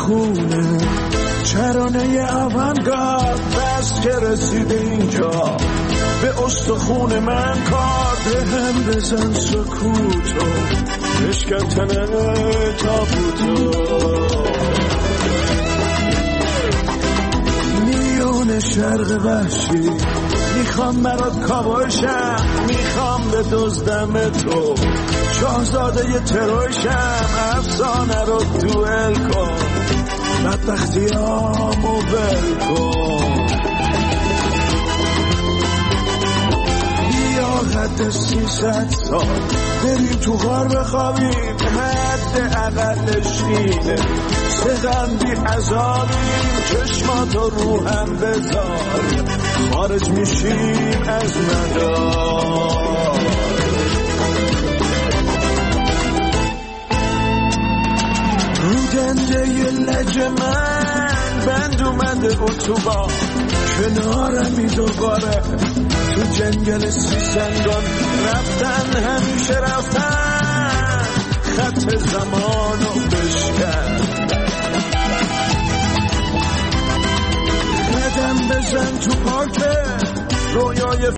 خونه چرانه اوانگارد بس که رسیده اینجا به استخون من کار هم بزن سکوتو بشکن تنه تابوتو میون شرق وحشی میخوام برات کابوشم میخوام به دزدم تو شاهزاده ی تروشم افسانه رو دوئل کن بدبختیامو ول کن یا حد 300 سال بریم تو غار بخوابیم حد اقلش اینه سقم بی عذابیم چشماتو رو هم بذار خارج میشیم از مدار رو دنده ی لج من بند اومده اتوبان کنارمی دوباره تو جنگل سیسنگان رفتن همیشه رفتن خط زمانو بشکن قدم بزن تو پارک رویای